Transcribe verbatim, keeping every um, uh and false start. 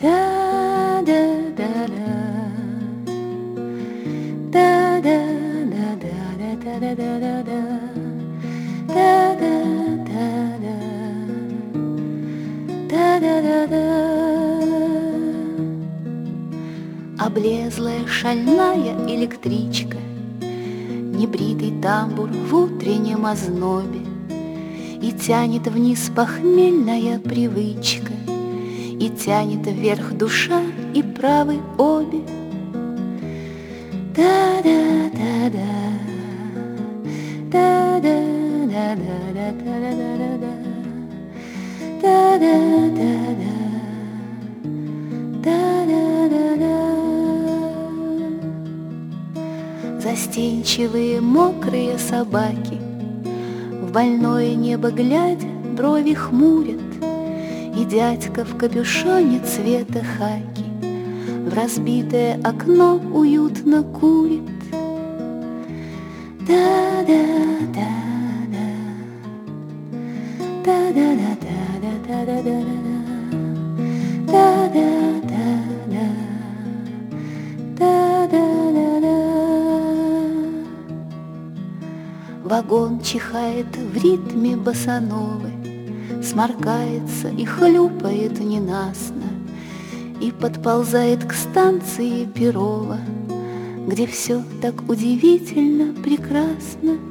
Да-да-да-да, да-да-да-да-да-да-да-да, да-да-да-да, да-да-да-да. Облезлая шальная электричка, небритый тамбур в утреннем ознобе, и тянет вниз похмельная привычка, и тянет вверх душа и правы обе. Да-да-да-да, да-да-да-да-да-да-да-да, да-да-да-да, да-да-да-да. Застенчивые мокрые собаки, в больное небо глядя, брови хмурят, и дядька в капюшоне цвета хаки в разбитое окно уютно курит. Да-да-да-да, да-да-да-да-да-да-да-да, да-да-да-да, да-да-да-да. Вагон чихает в ритме босановы, сморкается и хлюпает ненастно, и подползает к станции Перова, где все так удивительно прекрасно.